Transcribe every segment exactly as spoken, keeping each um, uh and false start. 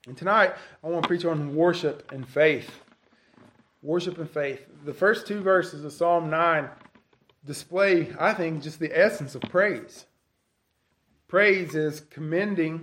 And tonight, I want to preach on worship and faith. Worship and faith. The first two verses of Psalm nine display, I think, just the essence of praise. Praise is commending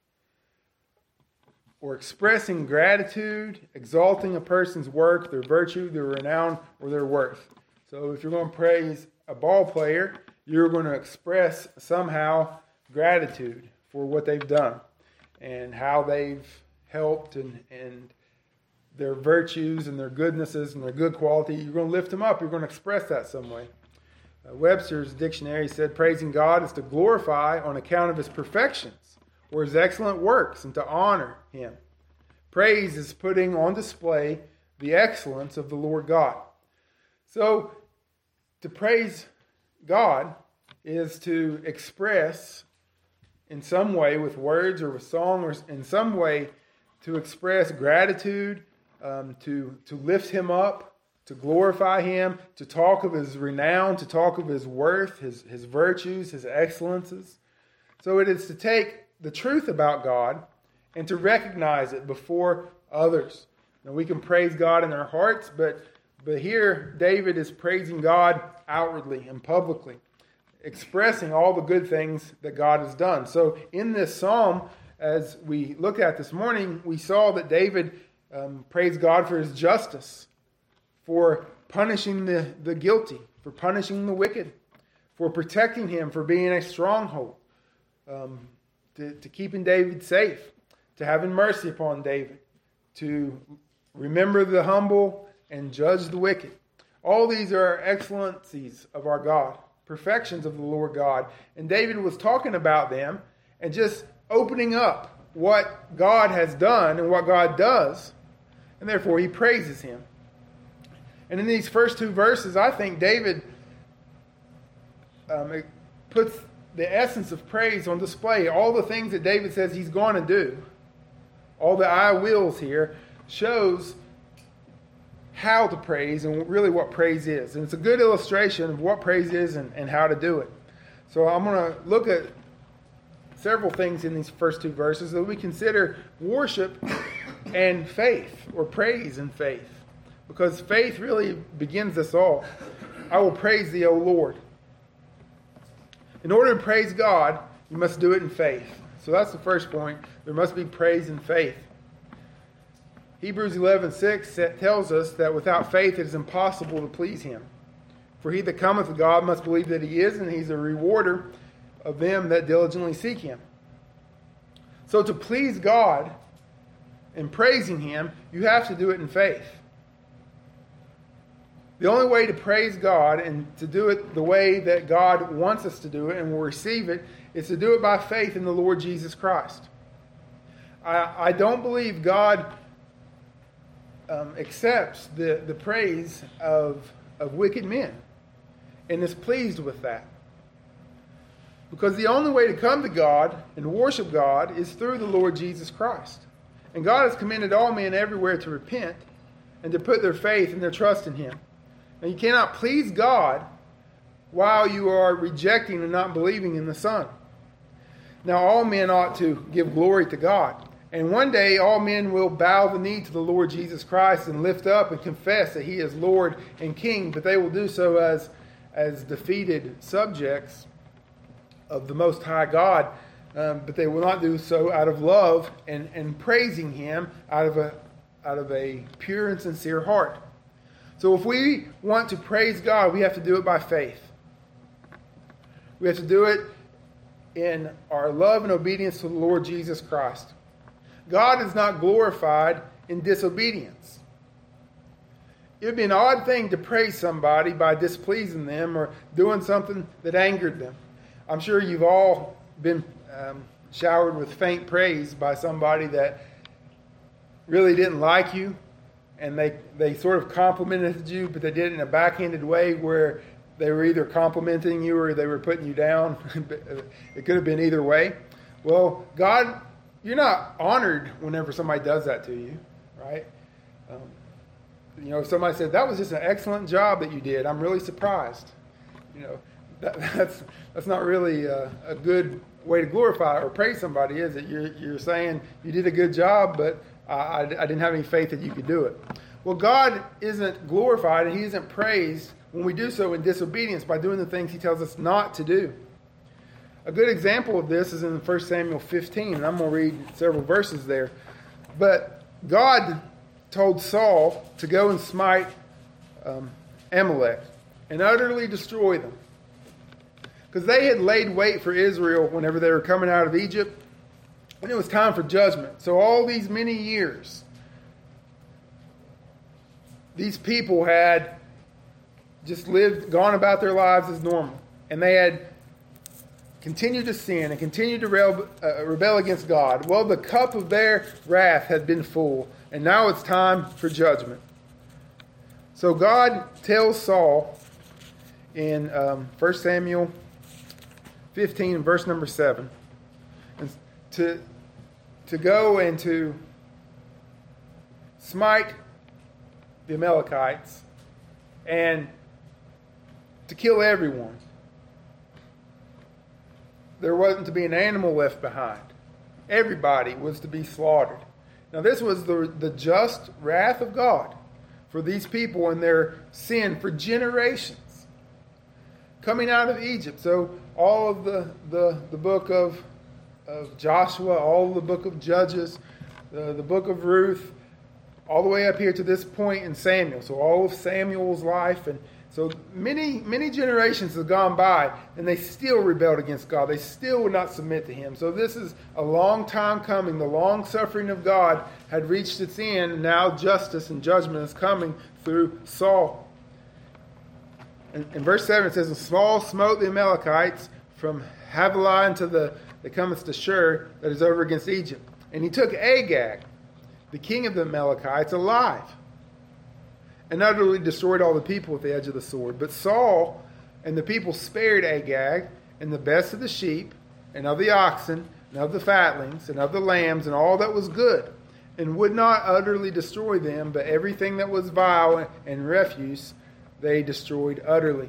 or expressing gratitude, exalting a person's work, their virtue, their renown, or their worth. So if you're going to praise a ball player, you're going to express somehow gratitude for what they've done and how they've helped and, and their virtues and their goodnesses and their good quality. You're going to lift them up. You're going to express that some way. Uh, Webster's dictionary said praising God is to glorify on account of his perfections or his excellent works and to honor him. Praise is putting on display the excellence of the Lord God. So to praise God is to express in some way with words or with song or in some way to express gratitude, um, to, to lift him up, to glorify him, to talk of his renown, to talk of his worth, his, his virtues, his excellences. So it is to take the truth about God and to recognize it before others. Now we can praise God in our hearts, but, but here David is praising God outwardly and publicly, expressing all the good things that God has done. So in this psalm, as we look at this morning, we saw that David um, praised God for his justice, for punishing the, the guilty, for punishing the wicked, for protecting him, for being a stronghold, um, to, to keeping David safe, to having mercy upon David, to remember the humble and judge the wicked. All these are excellencies of our God, perfections of the Lord God. And David was talking about them and just opening up what God has done and what God does. And therefore he praises him. And in these first two verses, I think David um, puts the essence of praise on display. All the things that David says he's going to do, all the I wills here, shows how to praise and really what praise is. And it's a good illustration of what praise is and, and how to do it. So I'm going to look at several things in these first two verses that we consider worship and faith, or praise and faith. Because faith really begins us all. I will praise thee, O Lord. In order to praise God, you must do it in faith. So that's the first point. There must be praise and faith. Hebrews eleven six tells us that without faith it is impossible to please him. For he that cometh to God must believe that he is, and he's a rewarder of them that diligently seek him. So to please God in praising him, you have to do it in faith. The only way to praise God and to do it the way that God wants us to do it and will receive it is to do it by faith in the Lord Jesus Christ. I, I don't believe God um, accepts the, the praise of, of wicked men and is pleased with that. Because the only way to come to God and worship God is through the Lord Jesus Christ. And God has commanded all men everywhere to repent and to put their faith and their trust in him. And you cannot please God while you are rejecting and not believing in the Son. Now all men ought to give glory to God. And one day all men will bow the knee to the Lord Jesus Christ and lift up and confess that he is Lord and King. But they will do so as, as defeated subjects of the Most High God. Um, but they will not do so out of love and, and praising him out of a out of a pure and sincere heart. So if we want to praise God, we have to do it by faith. We have to do it in our love and obedience to the Lord Jesus Christ. God is not glorified in disobedience. It would be an odd thing to praise somebody by displeasing them or doing something that angered them. I'm sure you've all been um, showered with faint praise by somebody that really didn't like you, and they, they sort of complimented you, but they did it in a backhanded way where they were either complimenting you or they were putting you down. It could have been either way. Well, God, you're not honored whenever somebody does that to you, right? Um, you know, if somebody said, that was just an excellent job that you did, I'm really surprised. You know, that, that's that's not really a, a good way to glorify or praise somebody, is it? You're, you're saying you did a good job, but I, I, I didn't have any faith that you could do it. Well, God isn't glorified and he isn't praised when we do so in disobedience by doing the things he tells us not to do. A good example of this is in First Samuel fifteen, and I'm going to read several verses there. But God told Saul to go and smite um, Amalek and utterly destroy them. Because they had laid wait for Israel whenever they were coming out of Egypt, and it was time for judgment. So all these many years, these people had just lived, gone about their lives as normal. And they had continued to sin and continued to rebel, uh, rebel against God. Well, the cup of their wrath had been full, and now it's time for judgment. So God tells Saul in um, First Samuel fifteen, verse number seven, to, to go and to smite the Amalekites and to kill everyone. There wasn't to be an animal left behind. Everybody was to be slaughtered. Now this was the, the just wrath of God for these people and their sin for generations. Coming out of Egypt. So all of the, the, the book of, of Joshua, all of the book of Judges, the, the book of Ruth, all the way up here to this point in Samuel. So all of Samuel's life, and so many, many generations have gone by, and they still rebelled against God. They still would not submit to him. So this is a long time coming. The long suffering of God had reached its end, and now justice and judgment is coming through Saul. In, in verse seven it says, "And Saul smote the Amalekites from Havilah unto the that cometh to Shur, that is over against Egypt. And he took Agag, the king of the Amalekites, alive, and utterly destroyed all the people with the edge of the sword. But Saul and the people spared Agag, and the best of the sheep, and of the oxen, and of the fatlings, and of the lambs, and all that was good, and would not utterly destroy them, but everything that was vile and refuse they destroyed utterly."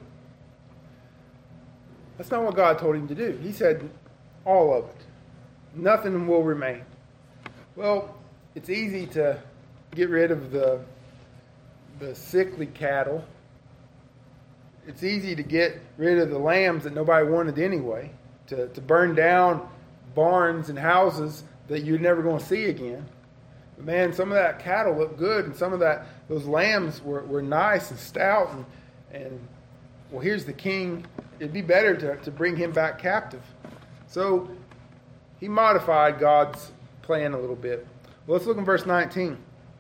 That's not what God told him to do. He said all of it. Nothing will remain. Well, it's easy to get rid of the the sickly cattle. It's easy to get rid of the lambs that nobody wanted anyway. To, to burn down barns and houses that you're never going to see again. But man, some of that cattle looked good, and some of that those lambs were, were nice and stout. And, and well, here's the king. It'd be better to, to bring him back captive. So he modified God's plan a little bit. Well, let's look in verse nineteen.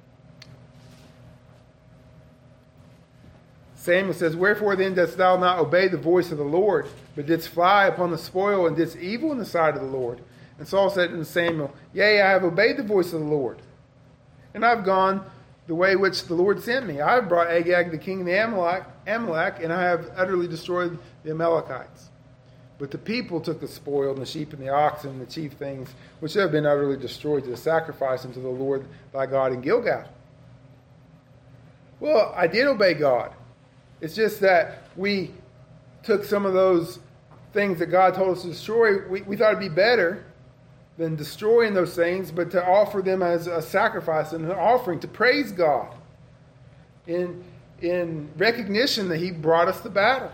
Samuel says, "Wherefore then dost thou not obey the voice of the Lord, but didst fly upon the spoil, and didst evil in the sight of the Lord?" And Saul said unto Samuel, "Yea, I have obeyed the voice of the Lord, and I have gone the way which the Lord sent me. I have brought Agag the king of the Amalek, Amalek, and I have utterly destroyed the Amalekites. But the people took the spoil, and the sheep, and the oxen, and the chief things, which have been utterly destroyed, to sacrifice unto the Lord thy God in Gilgal." Well, I did obey God. It's just that we took some of those things that God told us to destroy. We, we thought it'd be better than destroying those things, but to offer them as a sacrifice and an offering to praise God in, in recognition that he brought us the battle.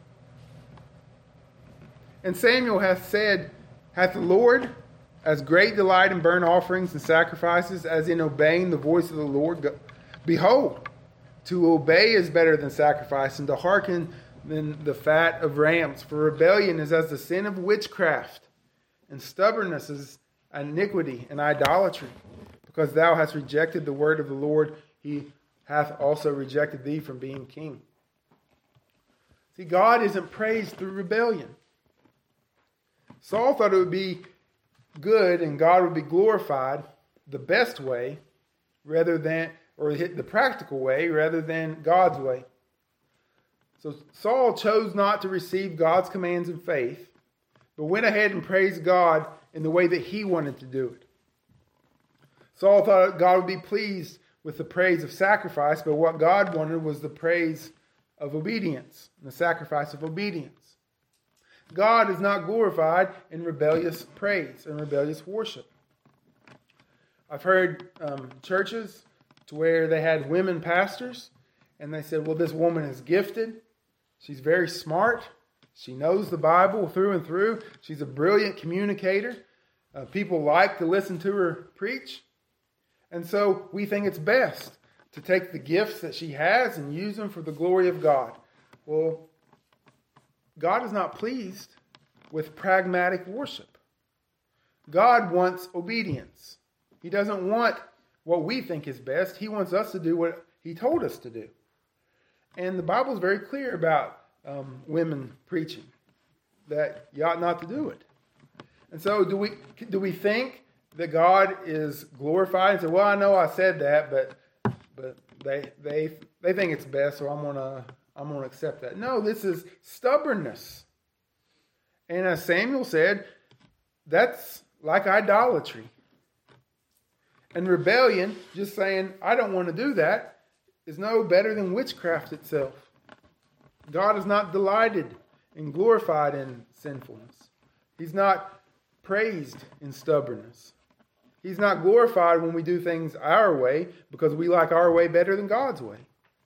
And Samuel hath said, "Hath the Lord as great delight in burnt offerings and sacrifices as in obeying the voice of the Lord? Behold, to obey is better than sacrifice, and to hearken than the fat of rams. For rebellion is as the sin of witchcraft, and stubbornness is iniquity and idolatry. Because thou hast rejected the word of the Lord, he hath also rejected thee from being king." See, God isn't praised through rebellion. Saul thought it would be good and God would be glorified the best way rather than, or the practical way rather than God's way. So Saul chose not to receive God's commands in faith, but went ahead and praised God in the way that he wanted to do it. Saul thought God would be pleased with the praise of sacrifice, but what God wanted was the praise of obedience, and the sacrifice of obedience. God is not glorified in rebellious praise and rebellious worship. I've heard um, churches to where they had women pastors, and they said, well, this woman is gifted. She's very smart. She knows the Bible through and through. She's a brilliant communicator. Uh, people like to listen to her preach. And so we think it's best to take the gifts that she has and use them for the glory of God. Well, God is not pleased with pragmatic worship. God wants obedience. He doesn't want what we think is best. He wants us to do what He told us to do. And the Bible is very clear about um, women preaching, that you ought not to do it. And so do we do we think that God is glorified and say, well, I know I said that, but but they they they think it's best, so I'm gonna I'm gonna accept that. No, this is stubbornness. And as Samuel said, that's like idolatry. And rebellion, just saying, I don't want to do that, is no better than witchcraft itself. God is not delighted and glorified in sinfulness. He's not praised in stubbornness. He's not glorified when we do things our way because we like our way better than God's way.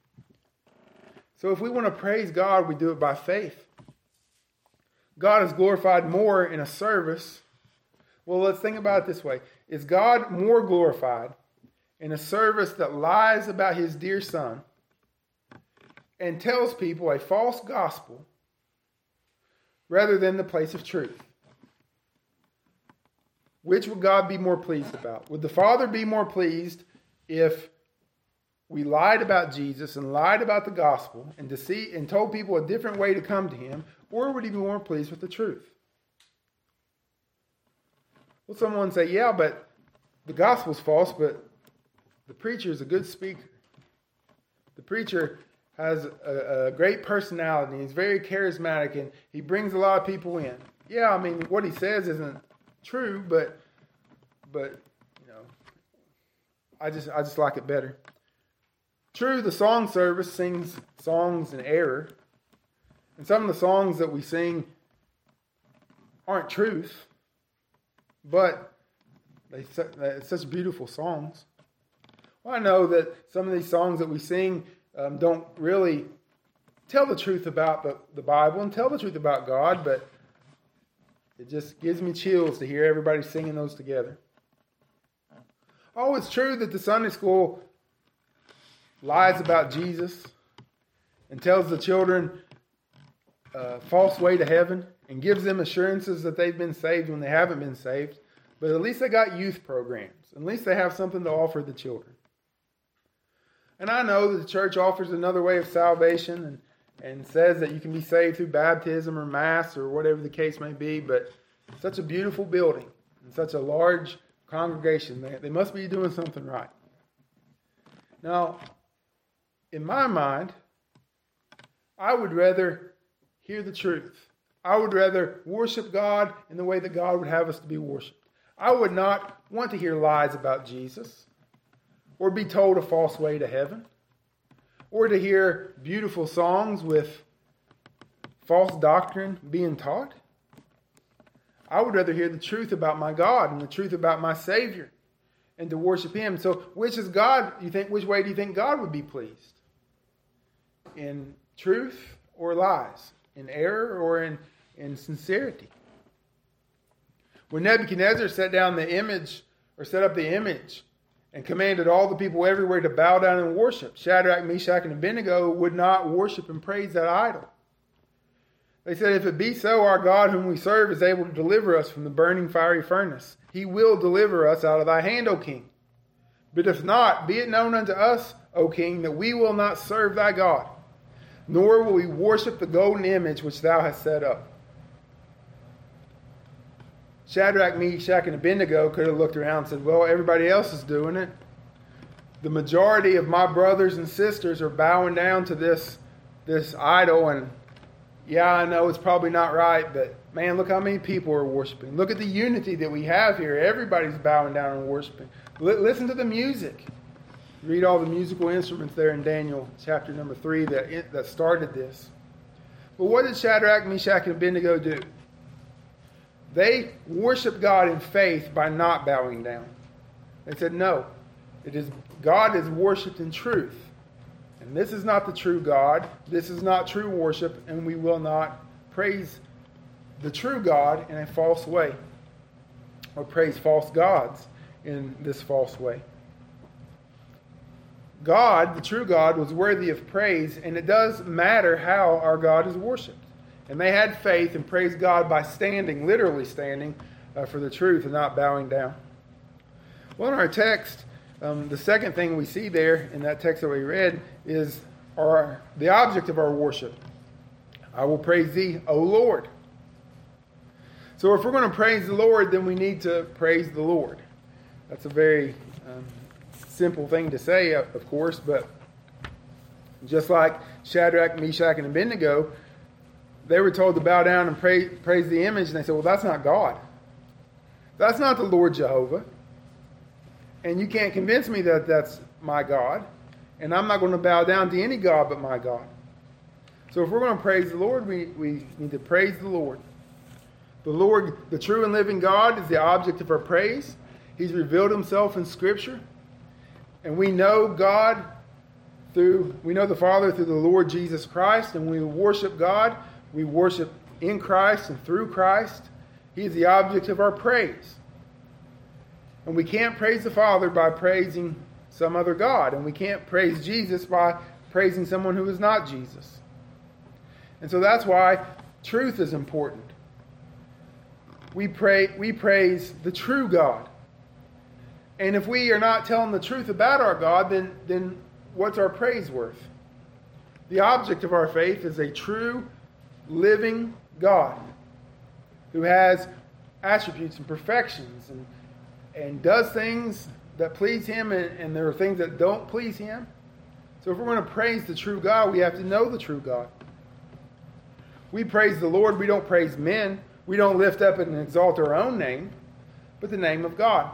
So if we want to praise God, we do it by faith. God is glorified more in a service. Well, let's think about it this way. Is God more glorified in a service that lies about His dear Son and tells people a false gospel rather than the place of truth? Which would God be more pleased about? Would the Father be more pleased if we lied about Jesus and lied about the gospel and deceived and told people a different way to come to Him, or would He be more pleased with the truth? Well, someone say, yeah, but the gospel's false, but the preacher is a good speaker. The preacher has a, a great personality. He's very charismatic, and he brings a lot of people in. Yeah, I mean, what he says isn't true, but but you know, I just I just like it better. True, the song service sings songs in error, and some of the songs that we sing aren't truth, but they they're such beautiful songs. Well, I know that some of these songs that we sing um, don't really tell the truth about the, the Bible and tell the truth about God, but it just gives me chills to hear everybody singing those together. Oh, it's true that the Sunday school lies about Jesus and tells the children a false way to heaven and gives them assurances that they've been saved when they haven't been saved. But at least they got youth programs. At least they have something to offer the children. And I know that the church offers another way of salvation and, and says that you can be saved through baptism or mass or whatever the case may be. But such a beautiful building and such a large congregation, they, they must be doing something right. Now, in my mind, I would rather hear the truth. I would rather worship God in the way that God would have us to be worshiped. I would not want to hear lies about Jesus or be told a false way to heaven or to hear beautiful songs with false doctrine being taught. I would rather hear the truth about my God and the truth about my Savior and to worship Him. So which is God, you think, which way do you think God would be pleased? In truth or lies? In error or in, in sincerity? When Nebuchadnezzar set down the image, or set up the image, and commanded all the people everywhere to bow down and worship, Shadrach, Meshach, and Abednego would not worship and praise that idol. They said, if it be so, our God whom we serve is able to deliver us from the burning fiery furnace. He will deliver us out of thy hand, O king. But if not, be it known unto us, O king, that we will not serve thy God, nor will we worship the golden image which thou hast set up. Shadrach, Meshach, and Abednego could have looked around and said, well, everybody else is doing it. The majority of my brothers and sisters are bowing down to this, this idol, and yeah, I know it's probably not right, but man, look how many people are worshiping. Look at the unity that we have here. Everybody's bowing down and worshiping. L- listen to the music. Read all the musical instruments there in Daniel chapter number three that, that started this. But what did Shadrach, Meshach, and Abednego do? They worship God in faith by not bowing down. They said, no, it is God is worshipped in truth. And this is not the true God. This is not true worship, and we will not praise the true God in a false way, or praise false gods in this false way. God, the true God, was worthy of praise, and it does matter how our God is worshipped. And they had faith and praised God by standing, literally standing, uh, for the truth and not bowing down. Well, in our text, um, the second thing we see there in that text that we read is our, the object of our worship. I will praise thee, O Lord. So if we're going to praise the Lord, then we need to praise the Lord. That's a very um, simple thing to say, of course, but just like Shadrach, Meshach, and Abednego, they were told to bow down and praise, praise the image, and they said, well, that's not God. That's not the Lord Jehovah. And you can't convince me that that's my God. And I'm not going to bow down to any God but my God. So if we're going to praise the Lord, we, we need to praise the Lord. The Lord, the true and living God, is the object of our praise. He's revealed himself in Scripture. And we know God through, we know the Father through the Lord Jesus Christ. And when we worship God, we worship in Christ and through Christ. He is the object of our praise. And we can't praise the Father by praising some other God. And we can't praise Jesus by praising someone who is not Jesus. And so that's why truth is important. We pray, we praise the true God. And if we are not telling the truth about our God, then, then what's our praise worth? The object of our faith is a true, living God who has attributes and perfections and, and does things that please him, and, and there are things that don't please him. So if we're going to praise the true God, we have to know the true God. We praise the Lord. We don't praise men. We don't lift up and exalt our own name, but the name of God.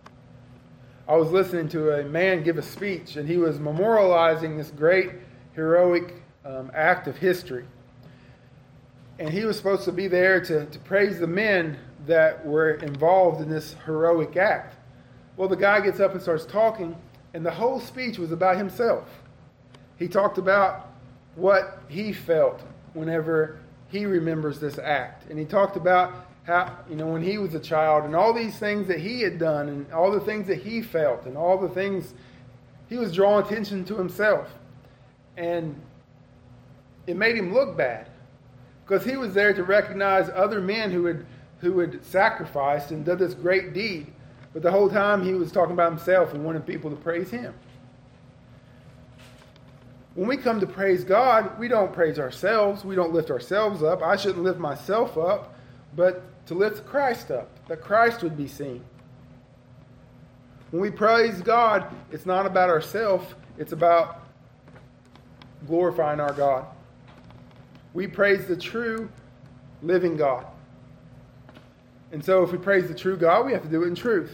I was listening to a man give a speech, and he was memorializing this great heroic um, act of history. And he was supposed to be there to, to praise the men that were involved in this heroic act. Well, the guy gets up and starts talking, and the whole speech was about himself. He talked about what he felt whenever he remembers this act. And he talked about how, you know, when he was a child and all these things that he had done and all the things that he felt and all the things, he was drawing attention to himself. And it made him look bad because he was there to recognize other men who had, who had sacrificed and done this great deed. But the whole time he was talking about himself and wanted people to praise him. When we come to praise God, we don't praise ourselves. We don't lift ourselves up. I shouldn't lift myself up, but to lift Christ up, that Christ would be seen. When we praise God, it's not about ourselves. It's about glorifying our God. We praise the true, living God. And so if we praise the true God, we have to do it in truth.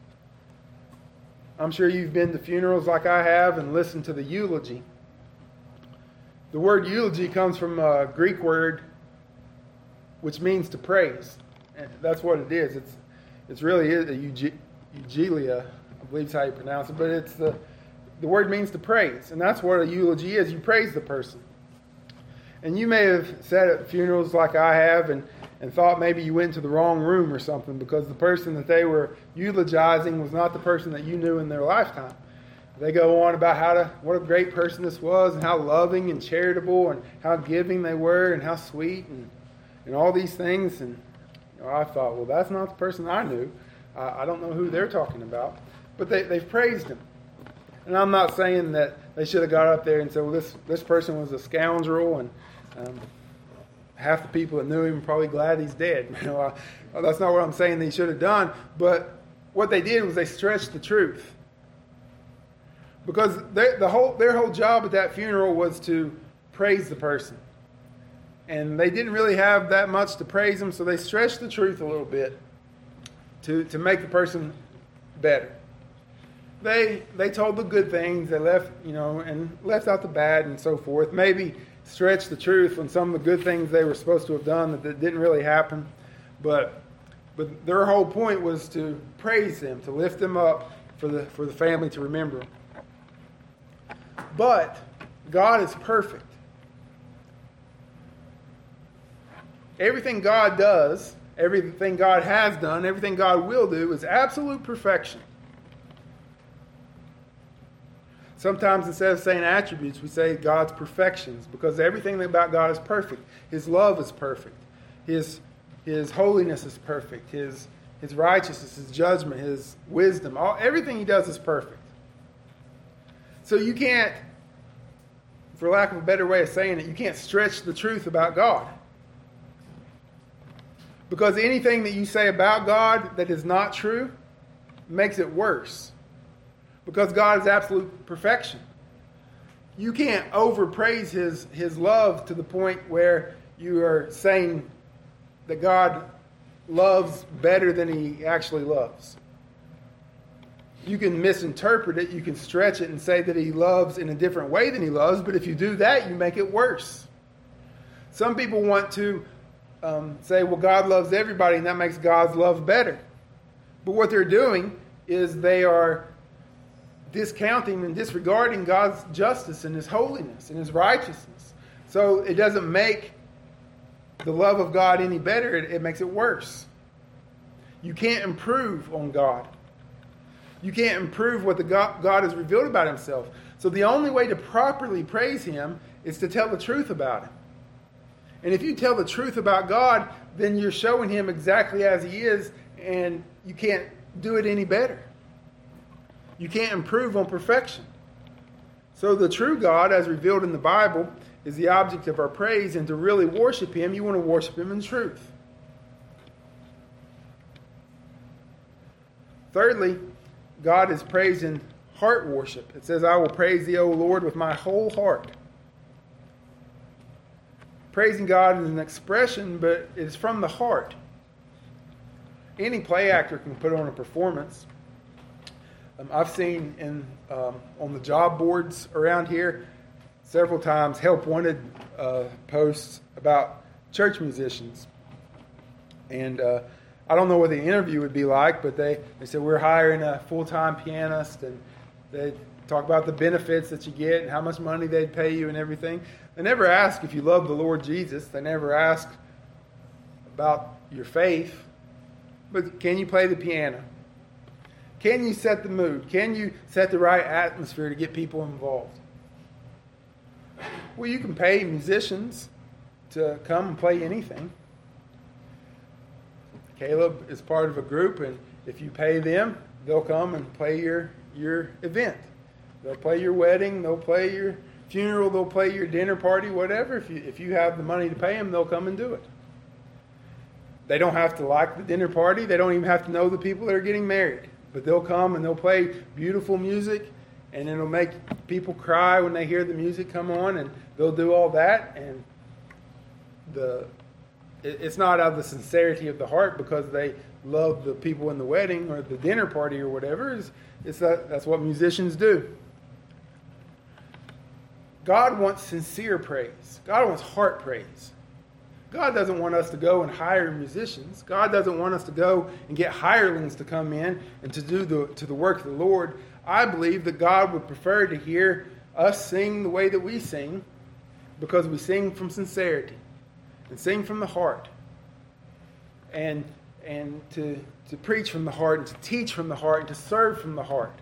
I'm sure you've been to funerals like I have and listened to the eulogy. The word eulogy comes from a Greek word which means to praise. And that's what it is. It's it's really a euge, eugelia, I believe is how you pronounce it, but it's the the word means to praise. And that's what a eulogy is. You praise the person. And you may have sat at funerals like I have and, and thought maybe you went to the wrong room or something because the person that they were eulogizing was not the person that you knew in their lifetime. They go on about how to, what a great person this was and how loving and charitable and how giving they were and how sweet and, and all these things. And you know, I thought, well, that's not the person I knew. I, I don't know who they're talking about. But they, they've praised him. And I'm not saying that they should have got up there and said, well, this, this person was a scoundrel and um, half the people that knew him are probably glad he's dead. You know, I, that's not what I'm saying they should have done. But what they did was they stretched the truth. Because they, the whole their whole job at that funeral was to praise the person. And they didn't really have that much to praise him, so they stretched the truth a little bit to, to make the person better. They they told the good things, they left, you know, and left out the bad and so forth. Maybe stretched the truth on some of the good things they were supposed to have done that, that didn't really happen. But But their whole point was to praise them, to lift them up for the, for the family to remember them. But God is perfect. Everything God does, everything God has done, everything God will do is absolute perfection. Sometimes instead of saying attributes, we say God's perfections, because everything about God is perfect. His love is perfect. His, his holiness is perfect. His, his righteousness, His judgment, His wisdom, all, everything He does is perfect. So you can't, for lack of a better way of saying it, you can't stretch the truth about God. Because anything that you say about God that is not true makes it worse. Because God is absolute perfection. You can't overpraise his, his love to the point where you are saying that God loves better than He actually loves. You can misinterpret it, you can stretch it and say that He loves in a different way than He loves, but if you do that, you make it worse. Some people want to um, say, well, God loves everybody, and that makes God's love better. But what they're doing is they are discounting and disregarding God's justice and His holiness and His righteousness. So it doesn't make the love of God any better, it, it makes it worse. You can't improve on God. You can't improve what the God, God has revealed about Himself. So the only way to properly praise Him is to tell the truth about Him. And if you tell the truth about God, then you're showing Him exactly as He is, and you can't do it any better. You can't improve on perfection. So the true God, as revealed in the Bible, is the object of our praise, and to really worship Him, you want to worship Him in truth. Thirdly, God is praised in heart worship. It says, I will praise Thee, O Lord, with my whole heart. Praising God is an expression, but it's from the heart. Any play actor can put on a performance. Um, I've seen in um, on the job boards around here several times help wanted uh, posts about church musicians. And uh, I don't know what the interview would be like, but they, they said we're hiring a full-time pianist, and they talk about the benefits that you get and how much money they'd pay you and everything. They never ask if you love the Lord Jesus. They never ask about your faith. But can you play the piano? Can you set the mood? Can you set the right atmosphere to get people involved? Well, you can pay musicians to come and play anything. Caleb is part of a group, and if you pay them, they'll come and play your, your event. They'll play your wedding, they'll play your funeral, they'll play your dinner party, whatever. If you, if you have the money to pay them, they'll come and do it. They don't have to like the dinner party. They don't even have to know the people that are getting married. But they'll come and they'll play beautiful music, and it'll make people cry when they hear the music come on, and they'll do all that. And the it, it's not out of the sincerity of the heart because they love the people in the wedding or the dinner party or whatever. It's, it's that, that's what musicians do. God wants sincere praise. God wants heart praise. God doesn't want us to go and hire musicians. God doesn't want us to go and get hirelings to come in and to do the to the work of the Lord. I believe that God would prefer to hear us sing the way that we sing, because we sing from sincerity and sing from the heart. And and to, to preach from the heart and to teach from the heart and to serve from the heart.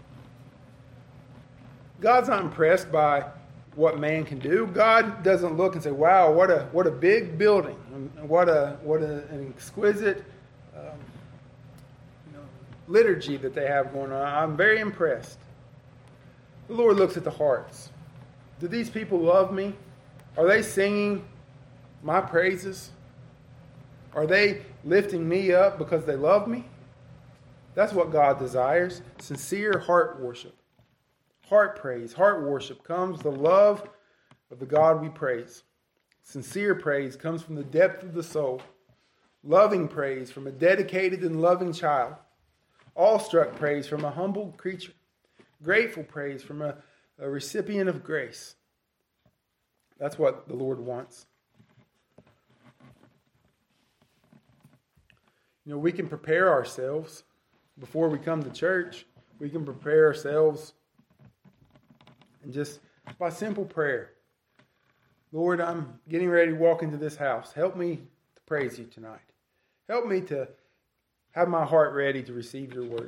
God's not impressed by what man can do. God doesn't look and say, wow, what a what a big building, and what a what a, an exquisite um, you know, liturgy that they have going on. I'm very impressed. The Lord looks at the hearts. Do these people love me? Are they singing my praises? Are they lifting me up because they love me? That's what God desires. Sincere heart worship. Heart praise, heart worship comes the love of the God we praise. Sincere praise comes from the depth of the soul. Loving praise from a dedicated and loving child. Awestruck praise from a humble creature. Grateful praise from a, a recipient of grace. That's what the Lord wants. You know, we can prepare ourselves before we come to church. We can prepare ourselves and just by simple prayer. Lord, I'm getting ready to walk into this house. Help me to praise you tonight. Help me to have my heart ready to receive your word.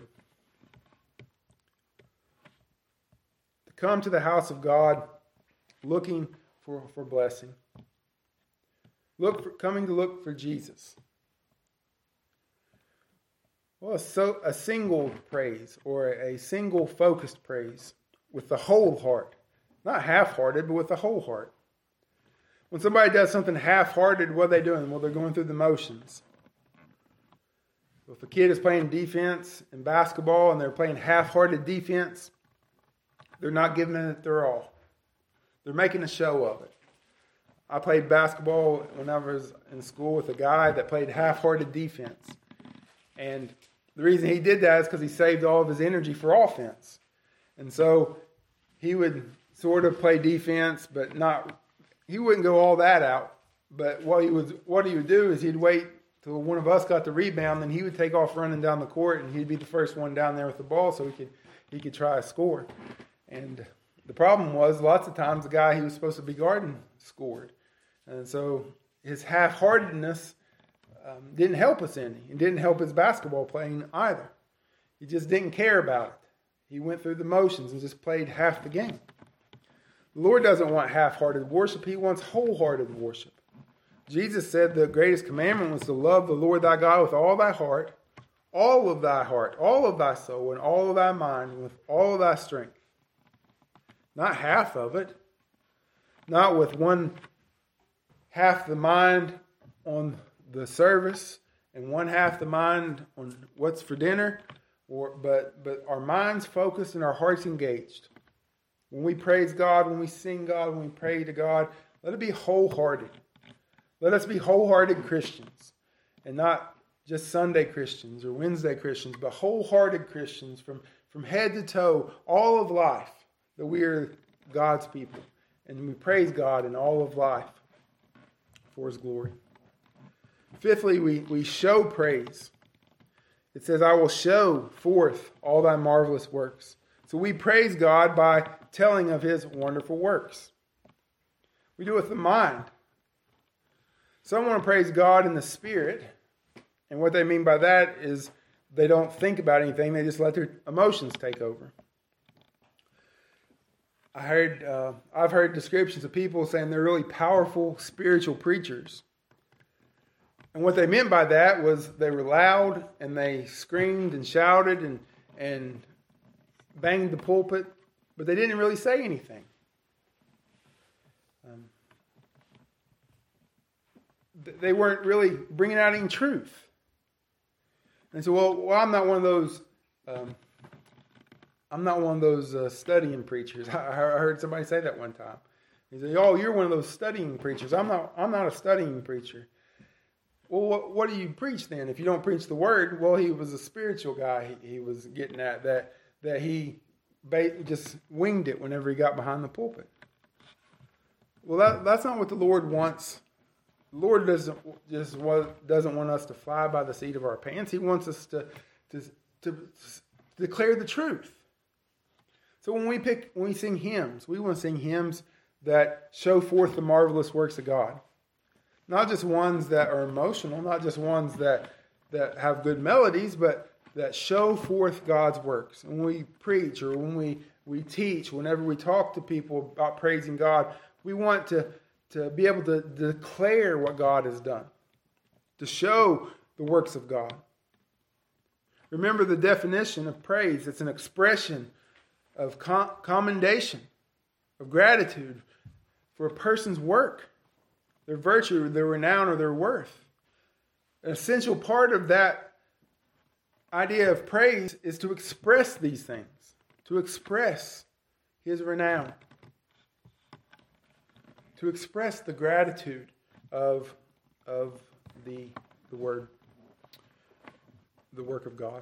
To come to the house of God looking for, for blessing. Look for, coming to look for Jesus. Well, so a single praise or a single focused praise with the whole heart. Not half-hearted, but with the whole heart. When somebody does something half-hearted, what are they doing? Well, they're going through the motions. If a kid is playing defense in basketball and they're playing half-hearted defense, they're not giving it their all. They're making a show of it. I played basketball when I was in school with a guy that played half-hearted defense. And the reason he did that is because he saved all of his energy for offense. And so he would sort of play defense, but not, he wouldn't go all that out. But what he was, what he would do is he'd wait till one of us got the rebound, then he would take off running down the court, and he'd be the first one down there with the ball so he could he could try to score. And the problem was, lots of times the guy he was supposed to be guarding scored. And so his half-heartedness um, didn't help us any. It didn't help his basketball playing either. He just didn't care about it. He went through the motions and just played half the game. The Lord doesn't want half-hearted worship. He wants wholehearted worship. Jesus said the greatest commandment was to love the Lord thy God with all thy heart, all of thy heart, all of thy soul, and all of thy mind, and with all of thy strength. Not half of it. Not with one half the mind on the service and one half the mind on what's for dinner, or but but our minds focused and our hearts engaged. When we praise God, when we sing God, when we pray to God, let it be wholehearted. Let us be wholehearted Christians and not just Sunday Christians or Wednesday Christians, but wholehearted Christians from, from head to toe, all of life, that we are God's people. And we praise God in all of life for his glory. Fifthly, we, we show praise. It says, I will show forth all thy marvelous works. So we praise God by telling of his wonderful works. We do it with the mind. Some want to praise God in the spirit. And what they mean by that is they don't think about anything. They just let their emotions take over. I heard, uh, I've heard descriptions of people saying they're really powerful spiritual preachers. And what they meant by that was they were loud and they screamed and shouted and, and banged the pulpit, but they didn't really say anything. Um, they weren't really bringing out any truth. And so, well, well I'm not one of those... Um, I'm not one of those uh, studying preachers. I, I heard somebody say that one time. He said, "Oh, you're one of those studying preachers." I'm not. I'm not a studying preacher. Well, what, what do you preach then? If you don't preach the word, well, he was a spiritual guy. He, he was getting at that. That he ba- just winged it whenever he got behind the pulpit. Well, that, that's not what the Lord wants. The Lord doesn't just doesn't want us to fly by the seat of our pants. He wants us to to to, to declare the truth. So when we pick, when we sing hymns, we want to sing hymns that show forth the marvelous works of God. Not just ones that are emotional, not just ones that, that have good melodies, but that show forth God's works. When we preach or when we, we teach, whenever we talk to people about praising God, we want to, to be able to declare what God has done, to show the works of God. Remember the definition of praise. It's an expression of commendation, of gratitude for a person's work, their virtue, their renown, or their worth. An essential part of that idea of praise is to express these things, to express his renown, to express the gratitude of, of the, the word, the work of God.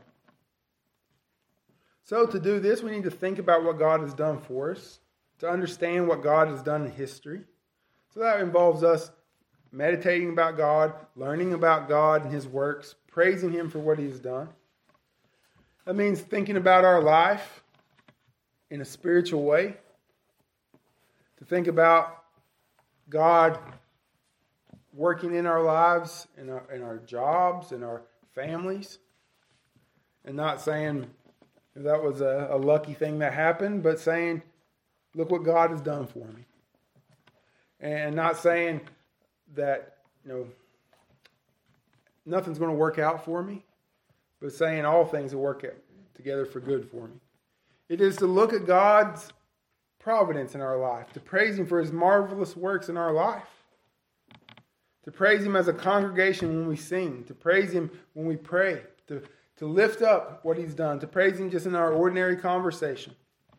So to do this, we need to think about what God has done for us, to understand what God has done in history. So that involves us meditating about God, learning about God and His works, praising Him for what He has done. That means thinking about our life in a spiritual way. To think about God working in our lives, in our, in our jobs, in our families. And not saying that was a, a lucky thing that happened, but saying, look what God has done for me. And not saying that, you know, nothing's going to work out for me, but saying all things will work together for good for me. It is to look at God's providence in our life, to praise Him for His marvelous works in our life, to praise Him as a congregation when we sing, to praise Him when we pray, to, to lift up what He's done, to praise Him just in our ordinary conversation.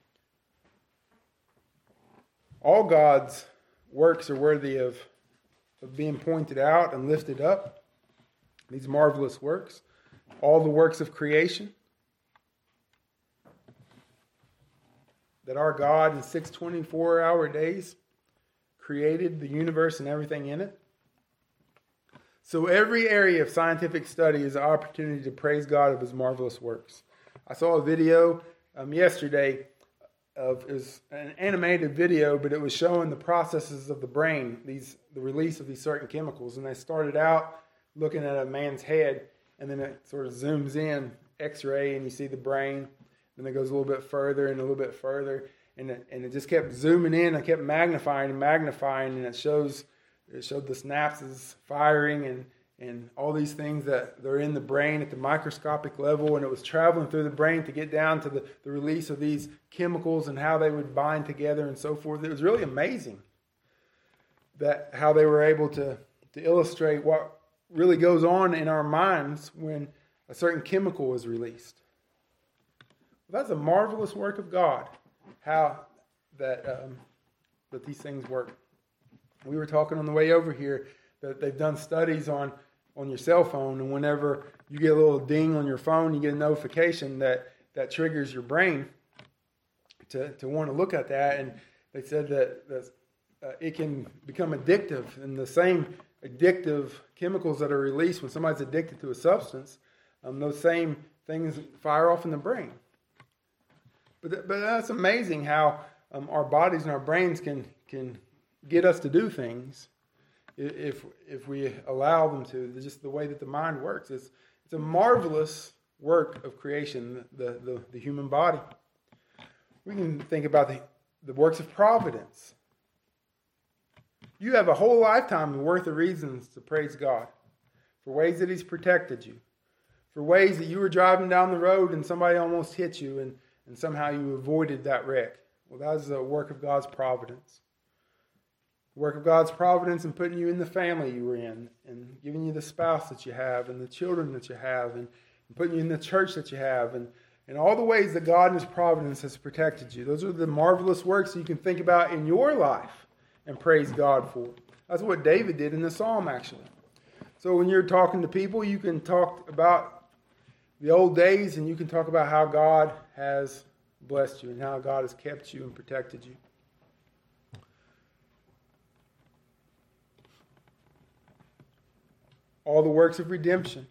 All God's works are worthy of, of being pointed out and lifted up. These marvelous works. All the works of creation. That our God in six twenty-four hour days created the universe and everything in it. So every area of scientific study is an opportunity to praise God of His marvelous works. I saw a video um, yesterday of it was an animated video, but it was showing the processes of the brain, these the release of these certain chemicals. And they started out looking at a man's head, and then it sort of zooms in, X-ray, and you see the brain. Then it goes a little bit further and a little bit further, and it, and it just kept zooming in. I kept magnifying and magnifying, and it shows it showed the synapses firing and and all these things that they're in the brain at the microscopic level, and it was traveling through the brain to get down to the, the release of these chemicals and how they would bind together and so forth. It was really amazing that how they were able to to illustrate what really goes on in our minds when a certain chemical is released. That's a marvelous work of God, how that um, that these things work. We were talking on the way over here that they've done studies on, on your cell phone, and whenever you get a little ding on your phone, you get a notification that, that triggers your brain to, to want to look at that. And they said that, that uh, it can become addictive, and the same addictive chemicals that are released when somebody's addicted to a substance, um, those same things fire off in the brain. But, but that's amazing how um, our bodies and our brains can can get us to do things if if we allow them to. Just the way that the mind works. It's it's a marvelous work of creation, the, the, the human body. We can think about the, the works of providence. You have a whole lifetime worth of reasons to praise God for ways that He's protected you, for ways that you were driving down the road and somebody almost hit you and and somehow you avoided that wreck. Well, that is the work of God's providence. The work of God's providence in putting you in the family you were in, and giving you the spouse that you have, and the children that you have, and, and putting you in the church that you have, and, and all the ways that God in His providence has protected you. Those are the marvelous works that you can think about in your life and praise God for. That's what David did in the psalm, actually. So when you're talking to people, you can talk about the old days, and you can talk about how God has blessed you and how God has kept you and protected you. All the works of redemption.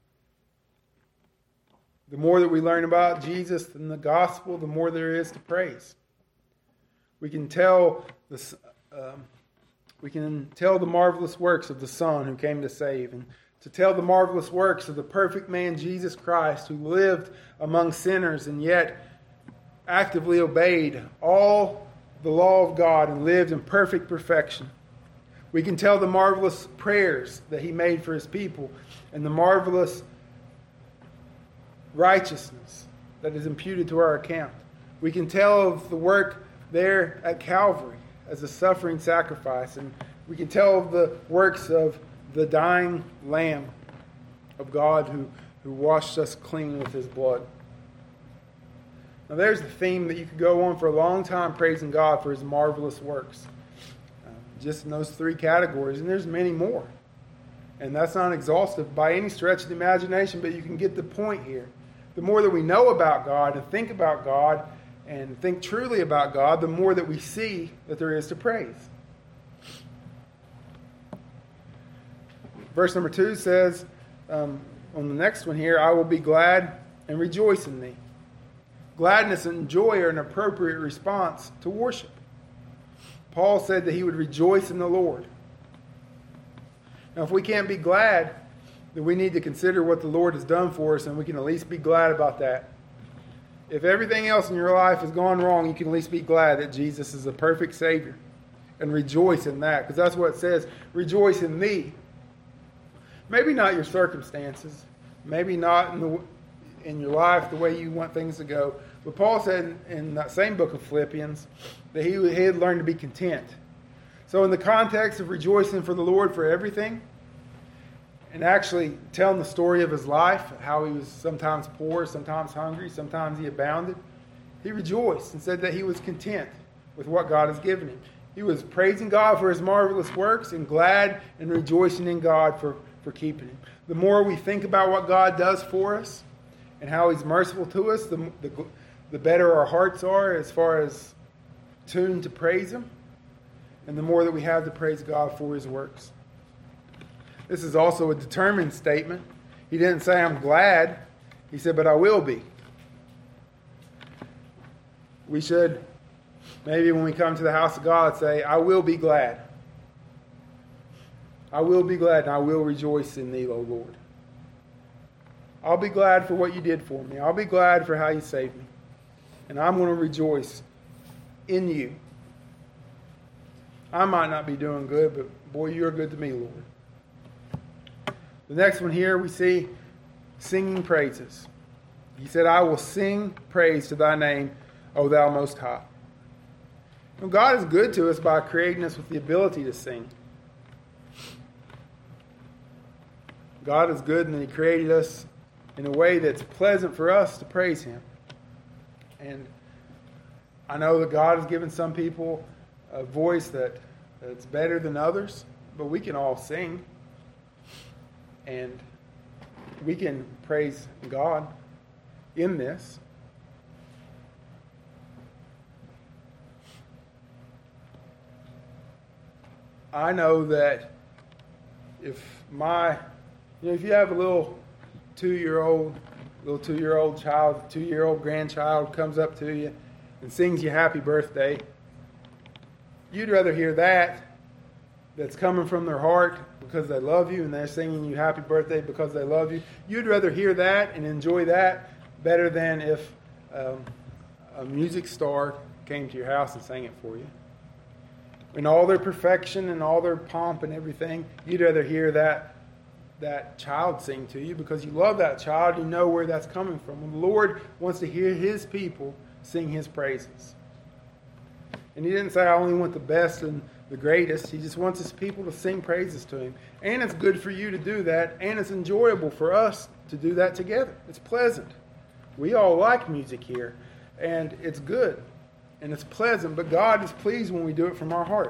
The more that we learn about Jesus and the gospel, the more there is to praise. We can tell the um, we can tell the marvelous works of the Son who came to save, and to tell the marvelous works of the perfect man Jesus Christ, who lived among sinners and yet actively obeyed all the law of God and lived in perfect perfection. We can tell the marvelous prayers that He made for His people and the marvelous righteousness that is imputed to our account. We can tell of the work there at Calvary as a suffering sacrifice, and we can tell of the works of the dying Lamb of God who, who washed us clean with His blood. Now there's the theme that you could go on for a long time praising God for His marvelous works. Uh, just in those three categories, and there's many more. And that's not exhaustive by any stretch of the imagination, but you can get the point here. The more that we know about God and think about God and think truly about God, the more that we see that there is to praise. verse number two says, um, on the next one here, I will be glad and rejoice in thee. Gladness and joy are an appropriate response to worship. Paul said that he would rejoice in the Lord. Now, if we can't be glad, then we need to consider what the Lord has done for us, and we can at least be glad about that. If everything else in your life has gone wrong, you can at least be glad that Jesus is a perfect Savior, and rejoice in that, because that's what it says. Rejoice in thee. Maybe not your circumstances, maybe not in the in your life the way you want things to go. But Paul said in that same book of Philippians that he, he had learned to be content. So in the context of rejoicing for the Lord for everything, and actually telling the story of his life, how he was sometimes poor, sometimes hungry, sometimes he abounded, he rejoiced and said that he was content with what God has given him. He was praising God for his marvelous works and glad and rejoicing in God for, for keeping him. The more we think about what God does for us and how he's merciful to us, the, the, the better our hearts are as far as tuned to praise him, and the more that we have to praise God for his works. This is also a determined statement. He didn't say, I'm glad. He said, but I will be. We should, maybe when we come to the house of God, say, I will be glad. I will be glad, and I will rejoice in thee, O Lord. I'll be glad for what you did for me. I'll be glad for how you saved me. And I'm going to rejoice in you. I might not be doing good, but boy, you're good to me, Lord. The next one here we see singing praises. He said, I will sing praise to thy name, O thou most high. Now, God is good to us by creating us with the ability to sing. God is good, and he created us in a way that's pleasant for us to praise him. And I know that God has given some people a voice that, that's better than others, but we can all sing. And we can praise God in this. I know that if my, you know, if you have a little two-year-old, little two-year-old child, two-year-old grandchild comes up to you and sings you happy birthday, you'd rather hear that that's coming from their heart because they love you and they're singing you happy birthday because they love you. You'd rather hear that and enjoy that better than if um, a music star came to your house and sang it for you. In all their perfection and all their pomp and everything, you'd rather hear that that child sing to you because you love that child. You know where that's coming from. And the Lord wants to hear his people sing his praises. And he didn't say, I only want the best and the greatest. He just wants his people to sing praises to him. And it's good for you to do that. And it's enjoyable for us to do that together. It's pleasant. We all like music here. And it's good. And it's pleasant. But God is pleased when we do it from our heart.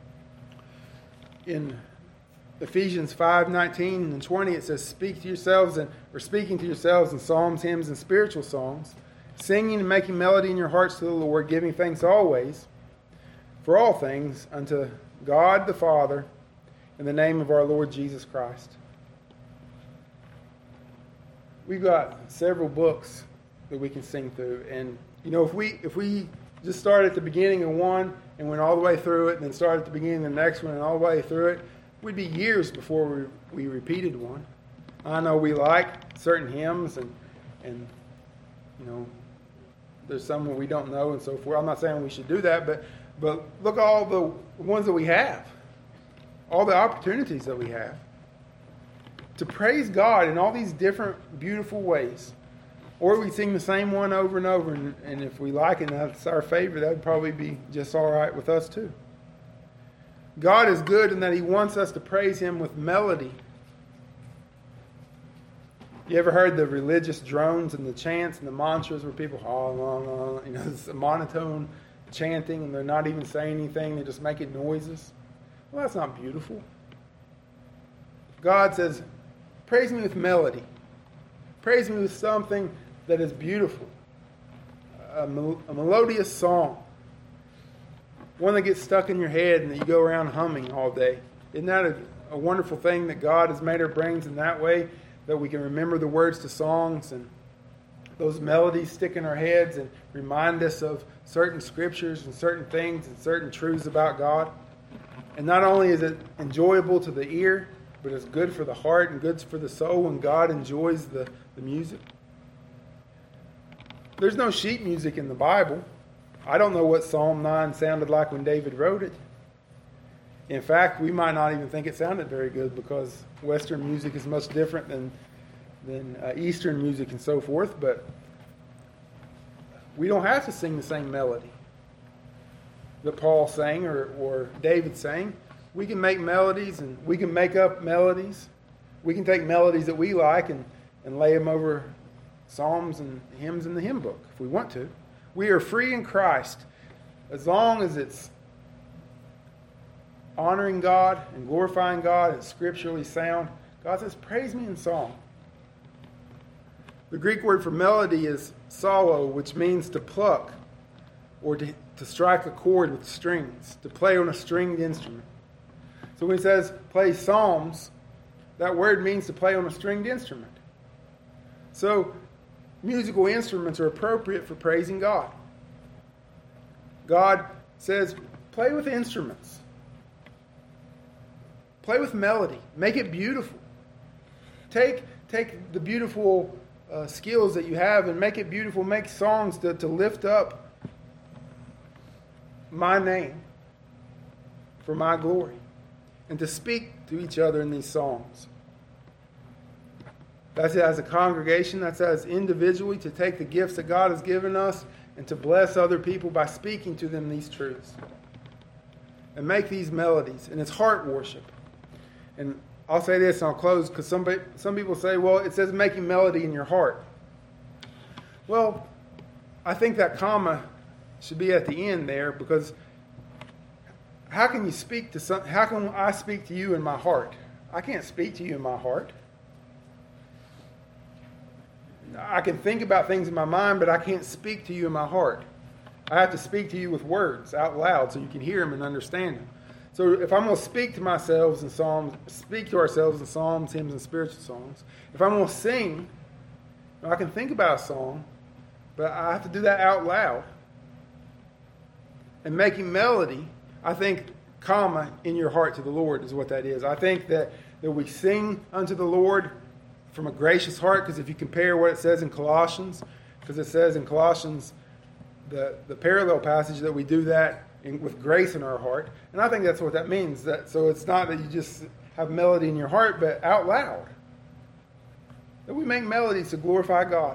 In Ephesians five nineteen and twenty, it says, Speak to yourselves, and or speaking to yourselves in psalms, hymns, and spiritual songs, singing and making melody in your hearts to the Lord, giving thanks always for all things unto God the Father in the name of our Lord Jesus Christ. We've got several books that we can sing through. And, you know, if we if we just start at the beginning of one and went all the way through it and then started at the beginning of the next one and all the way through it, we'd be years before we, we repeated one. I know we like certain hymns and, and, you know, there's some that we don't know and so forth. I'm not saying we should do that, but But look at all the ones that we have, all the opportunities that we have to praise God in all these different beautiful ways. Or we sing the same one over and over, and, and if we like it and that's our favorite, that would probably be just all right with us too. God is good in that he wants us to praise him with melody. You ever heard the religious drones and the chants and the mantras where people, oh, no, no, you know, it's a monotone chanting and they're not even saying anything, they're just making noises? Well, that's not beautiful. God says, praise me with melody. Praise me with something that is beautiful. A, mel- a melodious song. One that gets stuck in your head and that you go around humming all day. Isn't that a, a wonderful thing that God has made our brains in that way, that we can remember the words to songs and those melodies stick in our heads and remind us of certain scriptures and certain things and certain truths about God. And not only is it enjoyable to the ear, but it's good for the heart and good for the soul when God enjoys the, the music. There's no sheet music in the Bible. I don't know what Psalm nine sounded like when David wrote it. In fact, we might not even think it sounded very good because Western music is much different than, than uh, Eastern music and so forth. But we don't have to sing the same melody that Paul sang or, or David sang. We can make melodies and we can make up melodies. We can take melodies that we like and, and lay them over psalms and hymns in the hymn book if we want to. We are free in Christ as long as it's honoring God and glorifying God and scripturally sound. God says, praise me in song. The Greek word for melody is psallo, which means to pluck or to, to strike a chord with strings, to play on a stringed instrument. So when it says play psalms, that word means to play on a stringed instrument. So musical instruments are appropriate for praising God. God says, play with instruments. Play with melody. Make it beautiful. Take, take the beautiful uh, skills that you have and make it beautiful. Make songs to, to lift up my name for my glory. And to speak to each other in these songs. That's it as a congregation. That's as individually to take the gifts that God has given us and to bless other people by speaking to them these truths. And make these melodies. And it's heart worship. And I'll say this and I'll close because some, some people say, well, it says making melody in your heart. Well, I think that comma should be at the end there because how can you speak to some, how can I speak to you in my heart? I can't speak to you in my heart. I can think about things in my mind, but I can't speak to you in my heart. I have to speak to you with words out loud so you can hear them and understand them. So if I'm going to speak to myself in psalms, speak to ourselves in psalms, hymns, and spiritual songs, if I'm going to sing, I can think about a song, but I have to do that out loud. And making melody, I think, comma, in your heart to the Lord is what that is. I think that, that we sing unto the Lord from a gracious heart, because if you compare what it says in Colossians, because it says in Colossians, the, the parallel passage, that we do that in, with grace in our heart. And I think that's what that means. That So it's not that you just have melody in your heart, but out loud. That we make melodies to glorify God.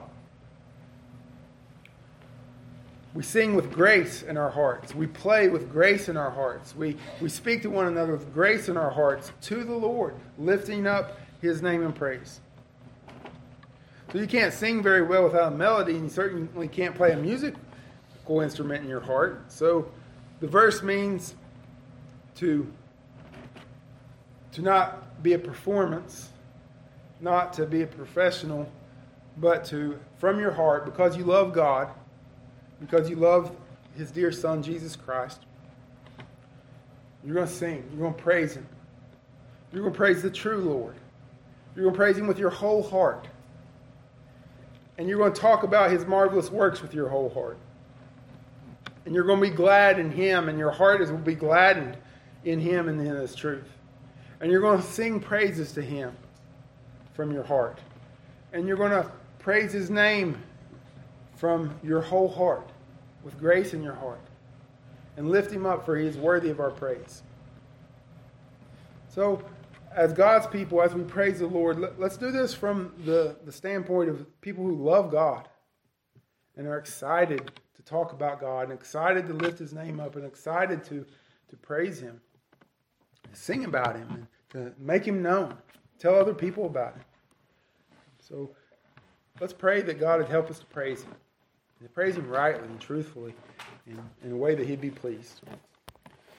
We sing with grace in our hearts. We play with grace in our hearts. We, we speak to one another with grace in our hearts to the Lord, lifting up His name in praise. So you can't sing very well without a melody, and you certainly can't play a musical instrument in your heart. So the verse means to, to not be a performance, not to be a professional, but to, from your heart, because you love God, because you love His dear Son, Jesus Christ, you're going to sing. You're going to praise Him. You're going to praise the true Lord. You're going to praise Him with your whole heart. And you're going to talk about His marvelous works with your whole heart. And you're going to be glad in Him, and your heart is will be gladdened in Him and in His truth. And you're going to sing praises to Him from your heart. And you're going to praise His name from your whole heart, with grace in your heart. And lift Him up, for He is worthy of our praise. So, as God's people, as we praise the Lord, let's do this from the, the standpoint of people who love God and are excited to talk about God and excited to lift His name up and excited to, to praise Him, to sing about Him, and to make Him known, tell other people about Him. So let's pray that God would help us to praise Him, and to praise Him rightly and truthfully in, in a way that He'd be pleased.